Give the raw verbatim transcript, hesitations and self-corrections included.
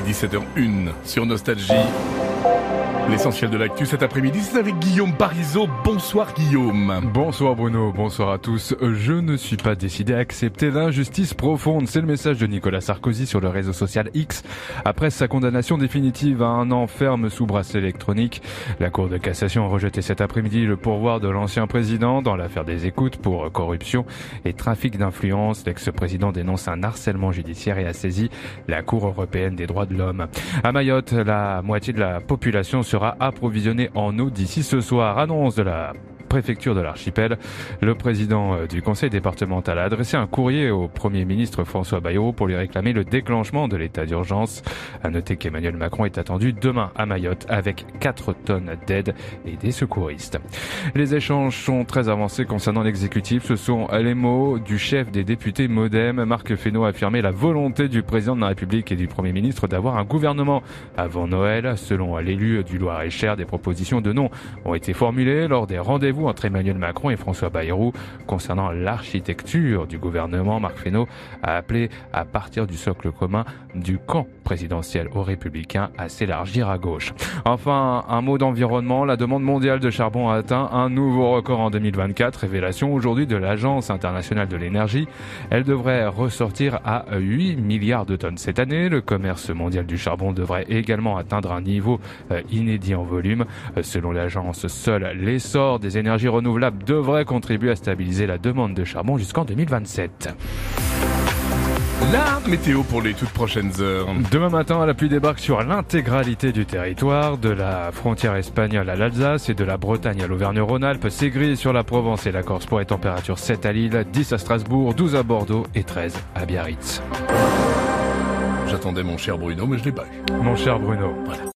dix-sept heures une sur Nostalgie. L'essentiel de l'actu cet après-midi, c'est avec Guillaume Parisot. Bonsoir Guillaume. Bonsoir Bruno, bonsoir à tous. Je ne suis pas décidé à accepter l'injustice profonde. C'est le message de Nicolas Sarkozy sur le réseau social X. Après sa condamnation définitive à un an ferme sous bracelet électronique, la Cour de cassation a rejeté cet après-midi le pourvoi de l'ancien président dans l'affaire des écoutes pour corruption et trafic d'influence. L'ex-président dénonce un harcèlement judiciaire et a saisi la Cour européenne des droits de l'homme. À Mayotte, la moitié de la population sera approvisionné en eau d'ici ce soir. Annonce de la préfecture de l'archipel. Le président du conseil départemental a adressé un courrier au Premier ministre François Bayrou pour lui réclamer le déclenchement de l'état d'urgence. À noter qu'Emmanuel Macron est attendu demain à Mayotte avec quatre tonnes d'aide et des secouristes. Les échanges sont très avancés concernant l'exécutif. Ce sont les mots du chef des députés Modem. Marc Fesneau a affirmé la volonté du président de la République et du Premier ministre d'avoir un gouvernement avant Noël. Selon l'élu du Loir-et-Cher, des propositions de nom ont été formulées lors des rendez-vous entre Emmanuel Macron et François Bayrou concernant l'architecture du gouvernement. Marc Fesneau a appelé à partir du socle commun du camp présidentiel aux Républicains à s'élargir à gauche. Enfin, un mot d'environnement. La demande mondiale de charbon a atteint un nouveau record en deux mille vingt-quatre. Révélation aujourd'hui de l'Agence internationale de l'énergie. Elle devrait ressortir à huit milliards de tonnes cette année. Le commerce mondial du charbon devrait également atteindre un niveau inédit en volume. Selon l'agence, seul l'essor des énergies renouvelables devrait contribuer à stabiliser la demande de charbon jusqu'en deux mille vingt-sept. La météo pour les toutes prochaines heures. Demain matin, la pluie débarque sur l'intégralité du territoire, de la frontière espagnole à l'Alsace et de la Bretagne à l'Auvergne-Rhône-Alpes. C'est gris sur la Provence et la Corse pour les températures sept à Lille, dix à Strasbourg, douze à Bordeaux et treize à Biarritz. J'attendais mon cher Bruno, mais je l'ai pas eu. Mon cher Bruno. Voilà.